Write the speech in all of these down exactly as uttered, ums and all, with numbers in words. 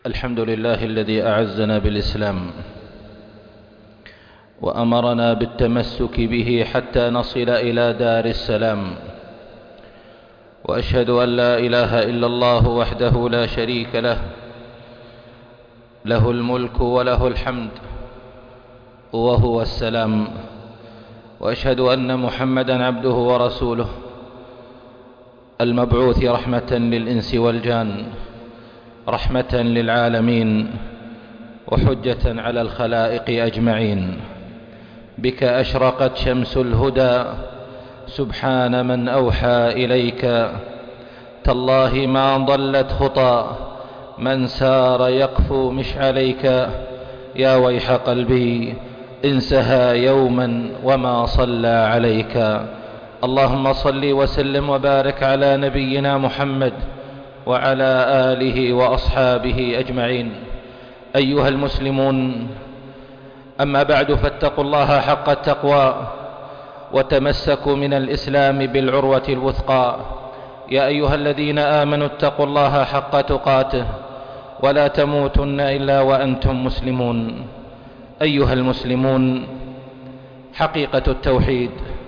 الحمد لله الذي أعزنا بالإسلام وأمرنا بالتمسك به حتى نصل إلى دار السلام، وأشهد أن لا إله إلا الله وحده لا شريك له، له الملك وله الحمد وهو السلام، وأشهد أن محمدًا عبده ورسوله المبعوث رحمة للإنس والجان، رحمة للعالمين وحجة على الخلائق أجمعين. بك أشرقت شمس الهدى سبحان من أوحى إليك، تالله ما ضلت خطى من سار يقفو مشعليك. يا ويح قلبي إن سهى يوما وما صلى عليك. اللهم صل وسلم وبارك على نبينا محمد وعلى آله وأصحابه أجمعين. أيها المسلمون، أما بعد، فاتقوا الله حق التقوى وتمسكوا من الإسلام بالعروة الوثقى. يا أيها الذين آمنوا اتقوا الله حق تقاته ولا تموتن إلا وأنتم مسلمون. أيها المسلمون، حقيقة التوحيد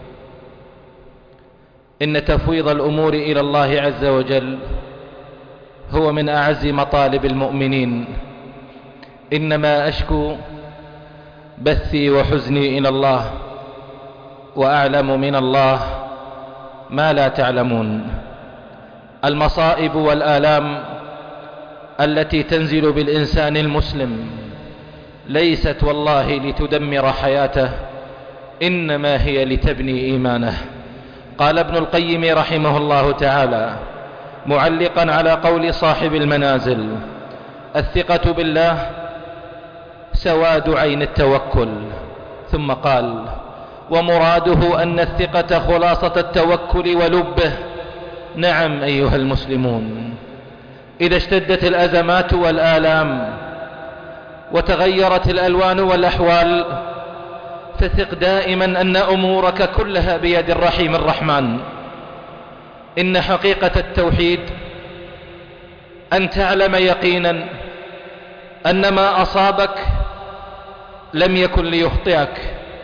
إن تفويض الأمور إلى الله عز وجل هو من أعز مطالب المؤمنين. إنما أشكو بثي وحزني إلى الله، وأعلم من الله ما لا تعلمون. المصائب والآلام التي تنزل بالإنسان المسلم ليست والله لتدمر حياته، إنما هي لتبني إيمانه. قال ابن القيم رحمه الله تعالى معلقا على قول صاحب المنازل: الثقة بالله سواد عين التوكل. ثم قال: ومراده أن الثقة خلاصة التوكل ولبه. نعم أيها المسلمون، إذا اشتدت الأزمات والآلام وتغيرت الألوان والأحوال فثق دائما أن أمورك كلها بيد الرحيم الرحمن. إن حقيقة التوحيد أن تعلم يقينا أن ما أصابك لم يكن ليخطئك،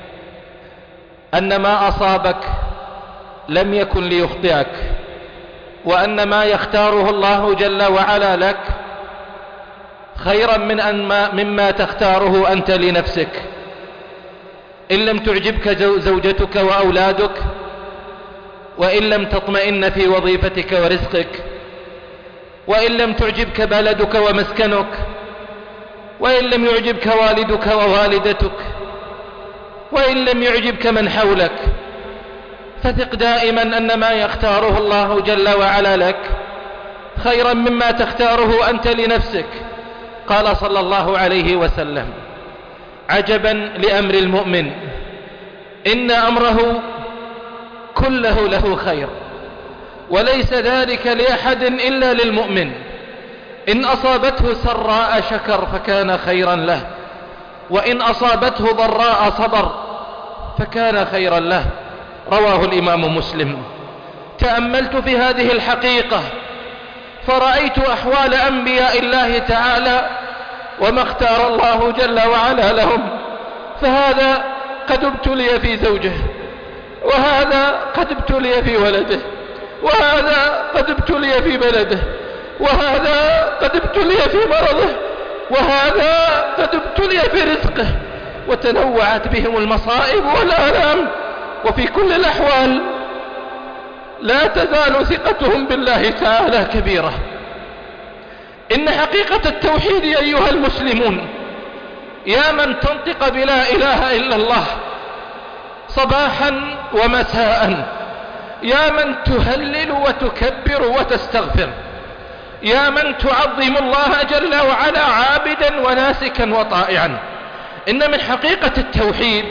أن ما أصابك لم يكن ليخطئك، وأن ما يختاره الله جل وعلا لك خيرا من أن ما مما تختاره أنت لنفسك. إن لم تعجبك زوجتك وأولادك، وإن لم تطمئن في وظيفتك ورزقك، وإن لم تعجبك بلدك ومسكنك، وإن لم يعجبك والدك ووالدتك، وإن لم يعجبك من حولك، فثق دائما أن ما يختاره الله جل وعلا لك خيرا مما تختاره أنت لنفسك. قال صلى الله عليه وسلم: عجبا لأمر المؤمن، إن أمره كله له خير، وليس ذلك لأحد إلا للمؤمن. إن أصابته سراء شكر فكان خيرا له، وإن أصابته ضراء صبر فكان خيرا له. رواه الإمام مسلم. تأملت في هذه الحقيقة فرأيت أحوال أنبياء الله تعالى وما اختار الله جل وعلا لهم، فهذا قد ابتلي في زوجه، وهذا قد ابتلي في ولده، وهذا قد ابتلي في بلده، وهذا قد ابتلي في مرضه، وهذا قد ابتلي في رزقه، وتنوعت بهم المصائب والآلام. وفي كل الأحوال لا تزال ثقتهم بالله تعالى كبيرة. إن حقيقة التوحيد أيها المسلمون، يا من تنطق بلا إله إلا الله صباحا ومساء، يا من تهلل وتكبر وتستغفر، يا من تعظم الله جل وعلا عابدا وناسكا وطائعا، إن من حقيقة التوحيد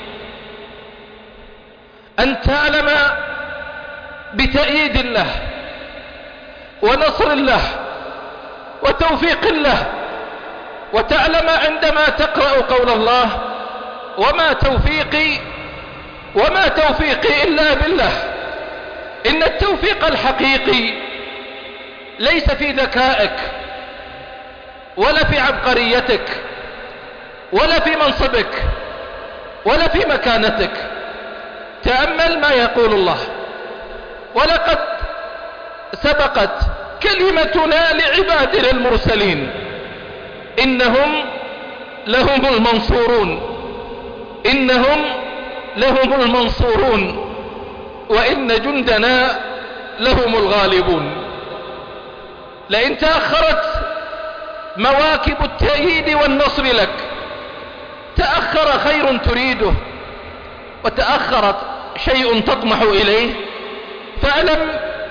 أن تعلم بتأييد الله ونصر الله وتوفيق الله، وتعلم عندما تقرأ قول الله: وما توفيقي وما توفيقي إلا بالله. إن التوفيق الحقيقي ليس في ذكائك، ولا في عبقريتك ولا في منصبك ولا في مكانتك. تأمل ما يقول الله: ولقد سبقت كلمتنا لعبادنا المرسلين إنهم لهم المنصورون إنهم لهم المنصورون وإن جندنا لهم الغالبون. لئن تأخرت مواكب التأييد والنصر لك، تأخر خير تريده وتأخرت شيء تطمح إليه، فاعلم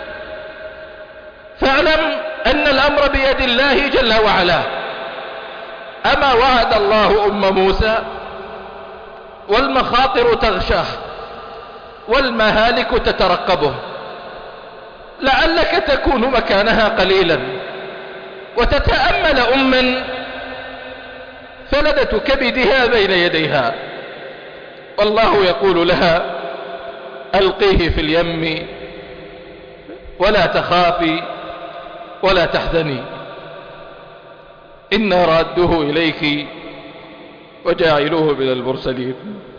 فاعلم أن الأمر بيد الله جل وعلا. أما وعد الله أم موسى والمخاطر تغشاه والمهالك تترقبه، لعلك تكون مكانها قليلا وتتأمل أما فلدت كبدها بين يديها والله يقول لها: ألقيه في اليم ولا تخافي ولا تحزني إنا رادوه إليك وجاعلوه من المرسلين.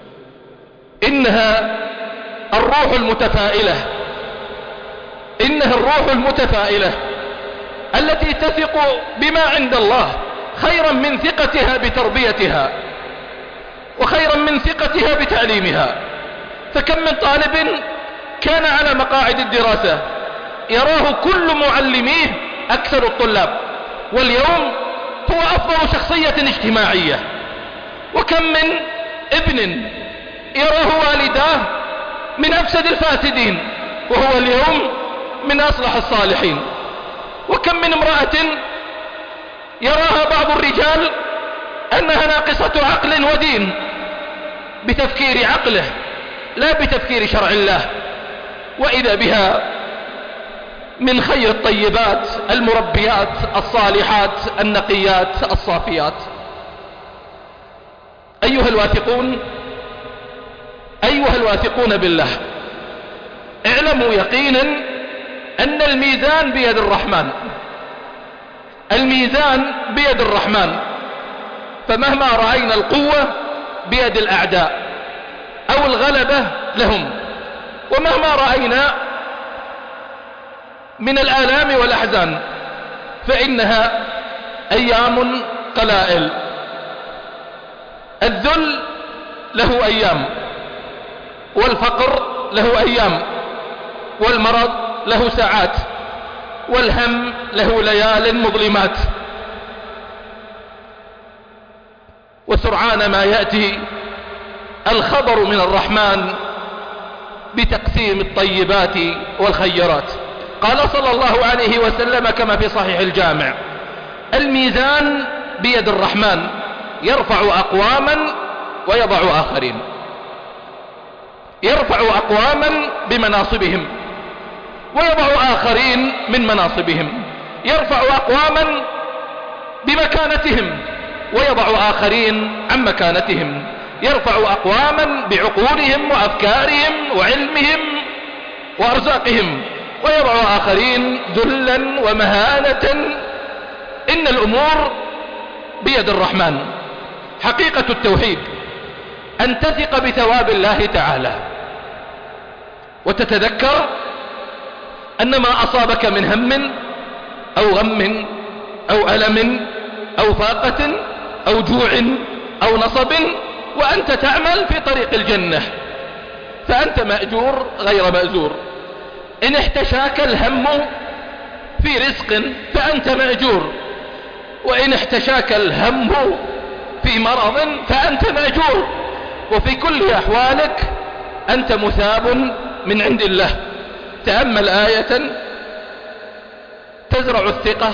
إنها الروح المتفائلة إنها الروح المتفائلة التي تثق بما عند الله خيرا من ثقتها بتربيتها وخيرا من ثقتها بتعليمها. فكم من طالب كان على مقاعد الدراسة يراه كل معلميه أكثر الطلاب، واليوم هو أفضل شخصية اجتماعية. وكم من ابن يراه والداه من أفسد الفاسدين وهو اليوم من أصلح الصالحين. وكم من امرأة يراها بعض الرجال أنها ناقصة عقل ودين بتفكير عقله لا بتفكير شرع الله، وإذا بها من خير الطيبات المربيات الصالحات النقيات الصافيات. أيها الواثقون أيها الواثقون بالله، اعلموا يقينا أن الميزان بيد الرحمن الميزان بيد الرحمن فمهما رأينا القوة بيد الأعداء أو الغلبة لهم، ومهما رأينا من الآلام والأحزان فإنها أيام قلائل. الذل له أيام، والفقر له أيام، والمرض له ساعات، والهم له ليال مظلمات. وسرعان ما يأتي الخبر من الرحمن بتقسيم الطيبات والخيرات. قال صلى الله عليه وسلم كما في صحيح الجامع: الميزان بيد الرحمن يرفع أقواما ويضع آخرين، يرفع أقواما بمناصبهم ويضع آخرين من مناصبهم، يرفع أقواما بمكانتهم ويضع آخرين عن مكانتهم، يرفع أقواما بعقولهم وأفكارهم وعلمهم وأرزاقهم، ويضع آخرين ذلا ومهانة. إن الأمور بيد الرحمن. حقيقة التوحيد أن تثق بثواب الله تعالى وتتذكر أن ما أصابك من هم أو غم أو ألم أو فاقة أو جوع أو نصب وأنت تعمل في طريق الجنة فأنت مأجور غير مأزور. إن احتشاك الهم في رزق فأنت مأجور، وإن احتشاك الهم في مرض فأنت مأجور، وفي كل أحوالك أنت مثاب من عند الله. تأمل آية تزرع الثقة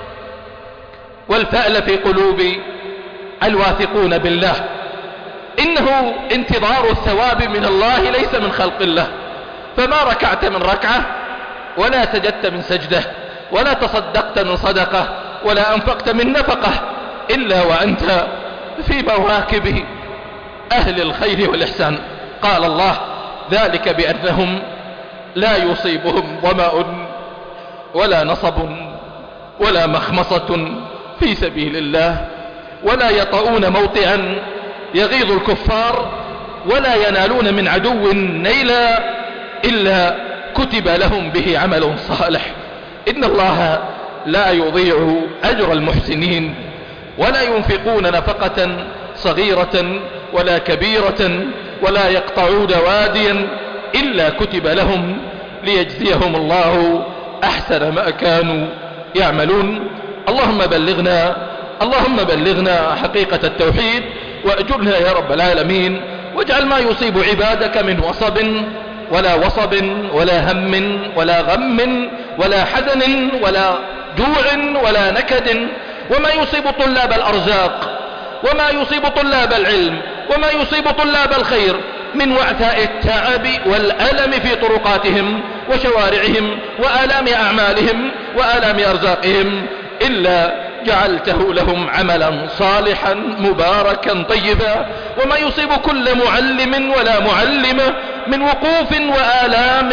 والفأل في قلوب الواثقون بالله. إنه انتظار الثواب من الله ليس من خلق الله. فما ركعت من ركعة ولا سجدت من سجدة ولا تصدقت من صدقة ولا أنفقت من نفقة إلا وأنت في مواكب أهل الخير والإحسان. قال الله: ذلك بأنهم لا يصيبهم ظمأ ولا نصب ولا مخمصة في سبيل الله، ولا يطؤون موطئا يغيظ الكفار، ولا ينالون من عدو نيلا إلا كتب لهم به عمل صالح. إن الله لا يضيع أجر المحسنين، ولا ينفقون نفقة صغيرة ولا كبيرة، ولا يقطعون واديا إلا كتب لهم ليجزيهم الله أحسن ما كانوا يعملون. اللهم بلغنا اللهم بلغنا حقيقة التوحيد، وأجرنا يا رب العالمين، واجعل ما يصيب عبادك من وصب ولا وصب ولا هم ولا غم ولا حزن ولا جوع ولا نكد، وما يصيب طلاب الأرزاق، وما يصيب طلاب العلم، وما يصيب طلاب الخير من وعثاء التعب والألم في طرقاتهم وشوارعهم وآلام أعمالهم وآلام أرزاقهم، إلا جعلته لهم عملا صالحا مباركا طيبا. وما يصيب كل معلم ولا معلمة من وقوف وآلام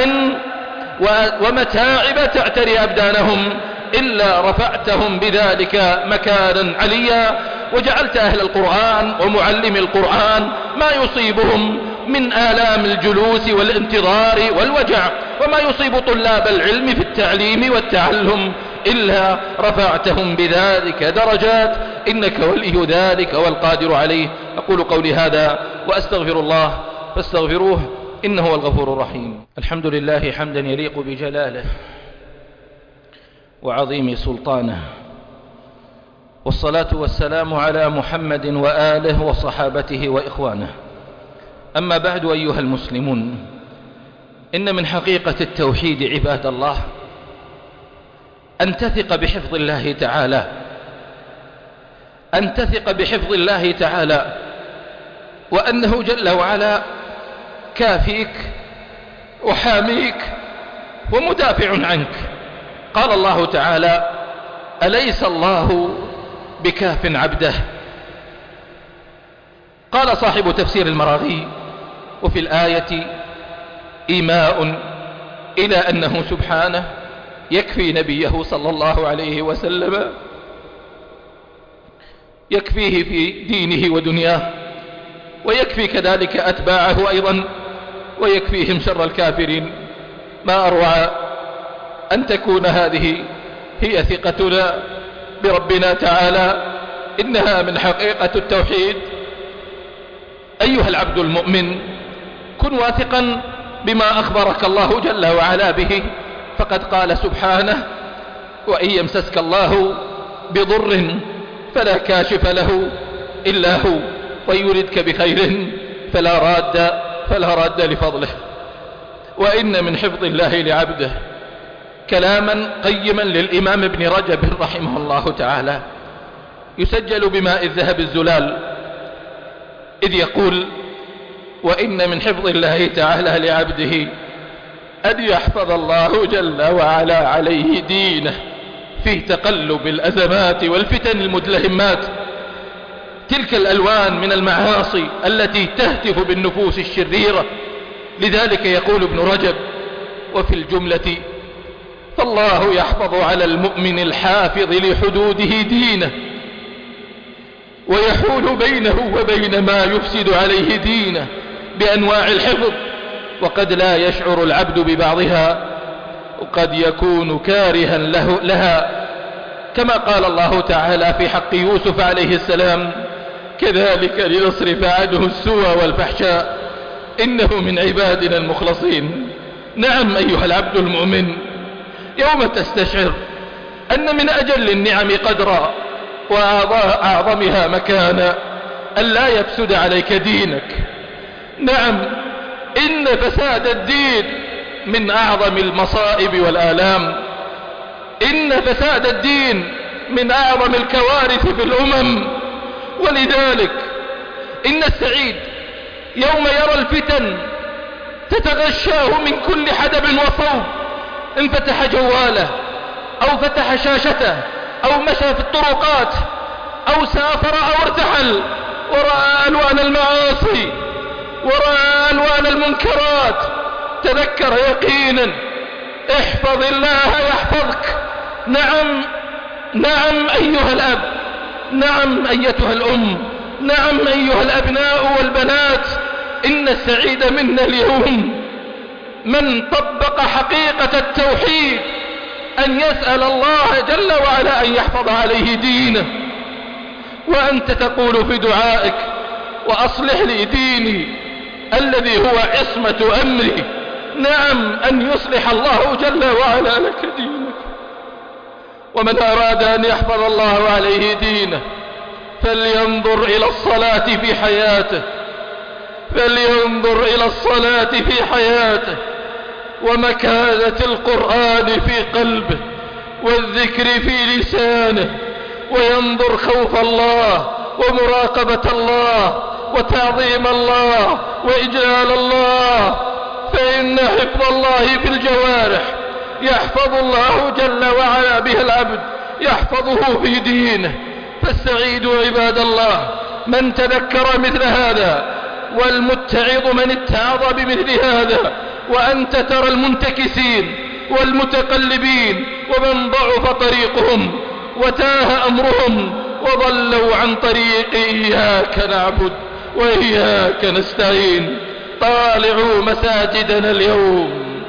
ومتاعب تعتري أبدانهم، إلا رفعتهم بذلك مكانا عليا، وجعلت أهل القرآن ومعلم القرآن ما يصيبهم من آلام الجلوس والانتظار والوجع، وما يصيب طلاب العلم في التعليم والتعلم، إلا رفعتهم بذلك درجات، إنك ولي ذلك والقادر عليه. أقول قولي هذا وأستغفر الله فاستغفروه إنه هو الغفور الرحيم. الحمد لله حمدا يليق بجلاله وعظيم سلطانه، والصلاة والسلام على محمد وآله وصحابته وإخوانه. أما بعد، أيها المسلمون، إن من حقيقة التوحيد عباد الله أن تثق بحفظ الله تعالى، أن تثق بحفظ الله تعالى، وأنه جل وعلا كافيك وحاميك ومدافع عنك. قال الله تعالى: أليس الله بكاف عبده؟ قال صاحب تفسير المراغي: وفي الآية إيماء إلى أنه سبحانه يكفي نبيه صلى الله عليه وسلم، يكفيه في دينه ودنياه، ويكفي كذلك أتباعه أيضا، ويكفيهم شر الكافرين. ما أروع أن تكون هذه هي ثقتنا بربنا تعالى، إنها من حقيقة التوحيد. أيها العبد المؤمن، كن واثقا بما أخبرك الله جل وعلا به، فقد قال سبحانه: وإن يمسسك الله بضر فلا كاشف له إلا هو، وإن يردك بخير فلا راد فلا راد لفضله. وإن من حفظ الله لعبده كلاما قيما للإمام ابن رجب رحمه الله تعالى، يسجل بماء الذهب الزلال، إذ يقول: وإن من حفظ الله تعالى لعبده أن يحفظ الله جل وعلا عليه دينه في تقلب الأزمات والفتن المدلهمات، تلك الألوان من المعاصي التي تهتف بالنفوس الشريرة. لذلك يقول ابن رجب: وفي الجملة فالله يحفظ على المؤمن الحافظ لحدوده دينه، ويحول بينه وبين ما يفسد عليه دينه بأنواع الحفظ، وقد لا يشعر العبد ببعضها، وقد يكون كارها له لها، كما قال الله تعالى في حق يوسف عليه السلام: كذلك لنصرف عنه السوء والفحشاء إنه من عبادنا المخلصين. نعم أيها العبد المؤمن، يوم تستشعر أن من أجل النعم قدرا وأعظمها مكانا أن لا يفسد عليك دينك. نعم، إن فساد الدين من أعظم المصائب والآلام، إن فساد الدين من أعظم الكوارث في الأمم. ولذلك إن السعيد يوم يرى الفتن تتغشاه من كل حدب وصوب، إن فتح جواله أو فتح شاشته أو مشى في الطرقات أو سافر أو ارتحل ورأى ألوان المعاصي ورأى ألوان المنكرات، تذكر يقينا: احفظ الله يحفظك. نعم نعم أيها الأب، نعم أيتها الأم، نعم أيها الأبناء والبنات، إن السعيد منا اليوم من طبق حقيقة التوحيد، أن يسأل الله جل وعلا أن يحفظ عليه دينه. وأنت تقول في دعائك: وأصلح لي ديني الذي هو عصمة أمري. نعم، أن يصلح الله جل وعلا لك دينك. ومن أراد أن يحفظ الله عليه دينه فلينظر إلى الصلاة في حياته، فلينظر إلى الصلاة في حياته، ومكانة القرآن في قلبه، والذكر في لسانه، وينظر خوف الله ومراقبة الله وتعظيم الله وإجلال الله. فإن حفظ الله في الجوارح يحفظ الله جل وعلا به العبد، يحفظه في دينه. فالسعيد عباد الله من تذكر مثل هذا، والمتعظ من اتعظ بمثل هذا. وأنت ترى المنتكسين والمتقلبين ومن ضعف طريقهم وتاه أمرهم وضلوا عن طريق إياك نعبد وإياك نستعين. طالعوا مساجدنا اليوم،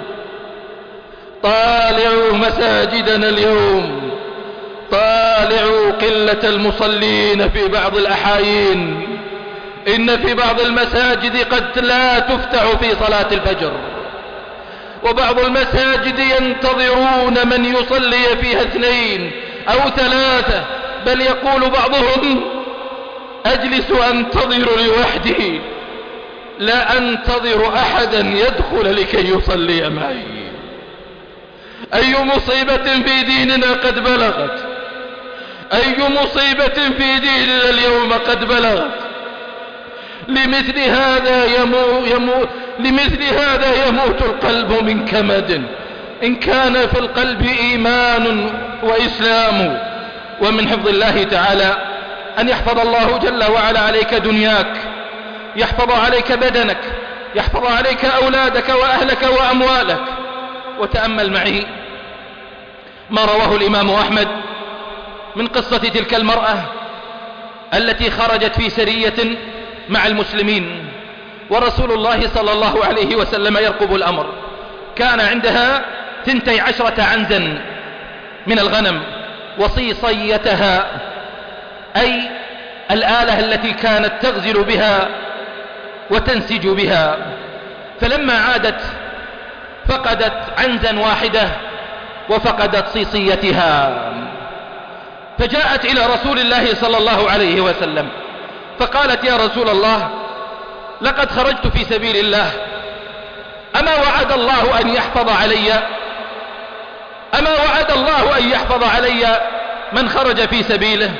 طالعوا مساجدنا اليوم، طالعوا قلة المصلين في بعض الأحايين. إن في بعض المساجد قد لا تفتح في صلاة الفجر، وبعض المساجد ينتظرون من يصلي فيها اثنين أو ثلاثة، بل يقول بعضهم: أجلس أنتظر لوحدي، لا أنتظر أحدا يدخل لكي يصلي معي. أي مصيبة في ديننا قد بلغت، أي مصيبة في ديننا اليوم قد بلغت. لمثل هذا يمو يمو لمثل هذا يموت القلب من كمد، إن كان في القلب إيمان وإسلام. ومن حفظ الله تعالى أن يحفظ الله جل وعلا عليك دنياك، يحفظ عليك بدنك، يحفظ عليك أولادك وأهلك وأموالك. وتأمل معي ما رواه الإمام أحمد من قصة تلك المرأة التي خرجت في سرية مع المسلمين، ورسول الله صلى الله عليه وسلم يرقب الأمر. كان عندها ثنتي عشرة عنزا من الغنم، وصيصيتها أي الآلة التي كانت تغزل بها وتنسج بها. فلما عادت فقدت عنزا واحدة وفقدت صيصيتها، فجاءت إلى رسول الله صلى الله عليه وسلم فقالت: يا رسول الله، لقد خرجت في سبيل الله، أما وعد الله أن يحفظ علي أما وعد الله أن يحفظ علي من خرج في سبيله؟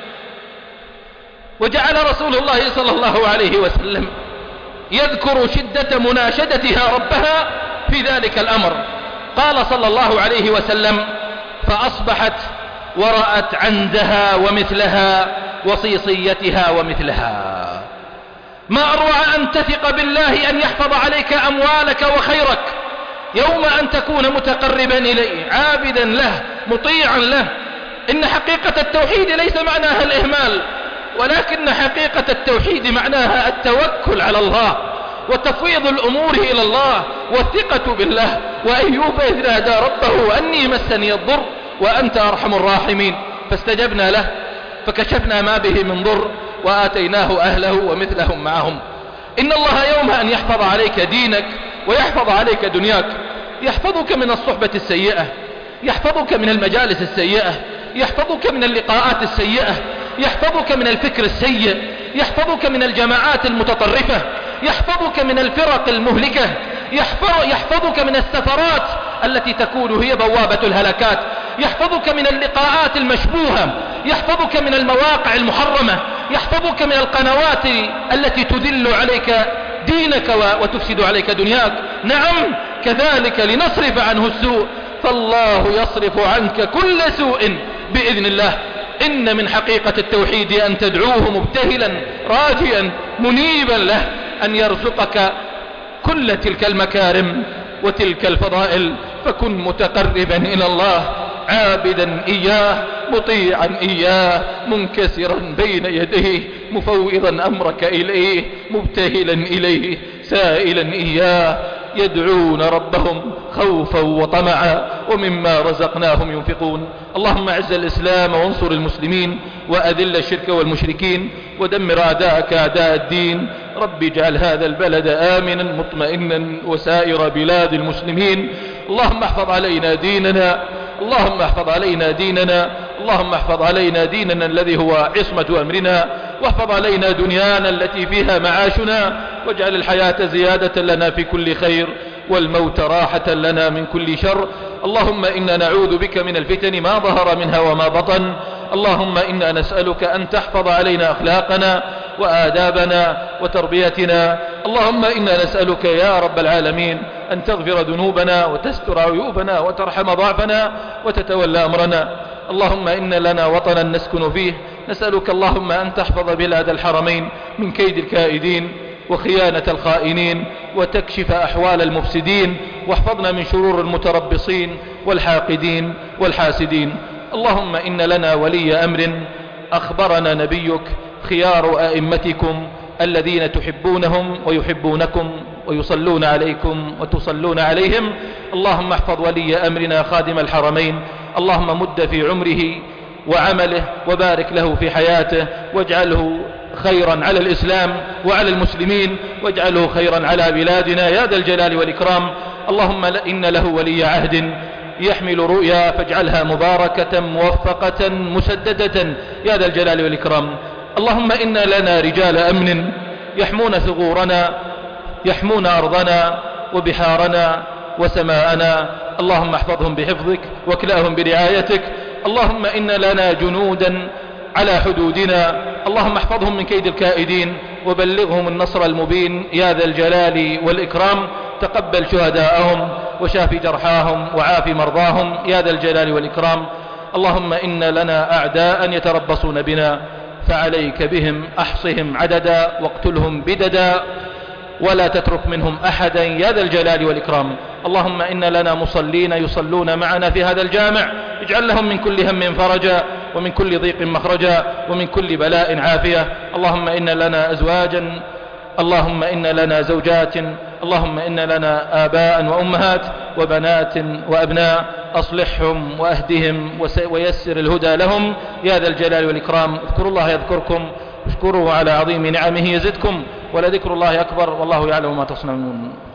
وجعل رسول الله صلى الله عليه وسلم يذكر شدة مناشدتها ربها في ذلك الأمر. قال صلى الله عليه وسلم: فأصبحت ورأت عنزها ومثلها وصيصيتها ومثلها. ما أروع أن تثق بالله أن يحفظ عليك أموالك وخيرك يوم أن تكون متقربا إليه، عابدا له، مطيعا له. إن حقيقة التوحيد ليس معناها الإهمال، ولكن حقيقة التوحيد معناها التوكل على الله وتفويض الأمور إلى الله والثقة بالله. وأيوب إذ نادى ربه أني مسني الضر وأنت أرحم الراحمين، فاستجبنا له فكشفنا ما به من ضر وآتيناه أهله ومثلهم معهم. إن الله يوم أن يحفظ عليك دينك ويحفظ عليك دنياك، يحفظك من الصحبة السيئة، يحفظك من المجالس السيئة، يحفظك من اللقاءات السيئة، يحفظك من الفكر السيء، يحفظك من الجماعات المتطرفة، يحفظك من الفرق المهلكة، يحفظك من السفرات التي تكون هي بوابة الهلكات، يحفظك من اللقاءات المشبوهة، يحفظك من المواقع المحرمة، يحفظك من القنوات التي تذل عليك دينك وتفسد عليك دنياك. نعم، كذلك لنصرف عنه السوء، فالله يصرف عنك كل سوء بإذن الله. إن من حقيقة التوحيد أن تدعوه مبتهلا راجيا منيبا له أن يرزقك كل تلك المكارم وتلك الفضائل، فكن متقربا إلى الله عابدا إياه مطيعا إياه منكسرا بين يديه مفوضا أمرك إليه مبتهلا إليه سائلا إياه يدعون ربهم خوفا وطمعا ومما رزقناهم ينفقون. اللهم اعز الإسلام وانصر المسلمين وأذل الشرك والمشركين ودمر أعداءك أعداء الدين. رب اجعل هذا البلد آمنا مطمئنا وسائر بلاد المسلمين. اللهم احفظ علينا ديننا اللهم احفظ علينا ديننا اللهم احفظ علينا ديننا الذي هو عصمة أمرنا واحفظ علينا دنيانا التي فيها معاشنا واجعل الحياة زيادة لنا في كل خير والموت راحة لنا من كل شر. اللهم إنا نعوذ بك من الفتن ما ظهر منها وما بطن. اللهم إنا نسألك أن تحفظ علينا أخلاقنا وآدابنا وتربيتنا. اللهم إنا نسألك يا رب العالمين أن تغفر ذنوبنا وتستر عيوبنا وترحم ضعفنا وتتولى أمرنا. اللهم إن لنا وطنا نسكن فيه نسألك اللهم أن تحفظ بلاد الحرمين من كيد الكائدين وخيانة الخائنين وتكشف أحوال المفسدين واحفظنا من شرور المتربصين والحاقدين والحاسدين. اللهم إن لنا ولي أمر أخبرنا نبيك خيار أئمتكم الذين تحبونهم ويحبونكم ويصلون عليكم وتصلون عليهم. اللهم احفظ ولي أمرنا خادم الحرمين. اللهم مد في عمره وعمله وبارك له في حياته واجعله خيرا على الإسلام وعلى المسلمين واجعله خيرا على بلادنا يا ذا الجلال والإكرام. اللهم إن له ولي عهد يحمل رؤيا فاجعلها مباركة موفقة مسددة يا ذا الجلال والإكرام. اللهم إن لنا رجال أمن يحمون ثغورنا يحمون أرضنا وبحارنا وسماءنا. اللهم احفظهم بحفظك واكلأهم برعايتك. اللهم إن لنا جنودا على حدودنا. اللهم احفظهم من كيد الكائدين وبلغهم النصر المبين يا ذا الجلال والإكرام. تقبل شهداءهم وشاف جرحاهم وعاف مرضاهم يا ذا الجلال والإكرام. اللهم إن لنا أعداء يتربصون بنا فعليك بهم أحصهم عددا واقتلهم بددا ولا تترك منهم أحدا يا ذا الجلال والإكرام. اللهم إن لنا مصلين يصلون معنا في هذا الجامع اجعل لهم من كل هم فرجا ومن كل ضيق مخرجا ومن كل بلاء عافية. اللهم إن لنا أزواجا اللهم إن لنا زوجات اللهم إن لنا آباء وأمهات وبنات وأبناء أصلحهم وأهدهم ويسر الهدى لهم يا ذا الجلال والإكرام. اذكروا الله يذكركم اشكروه على عظيم نعمه يزدكم ولذكر الله أكبر والله يعلم ما تصنعون.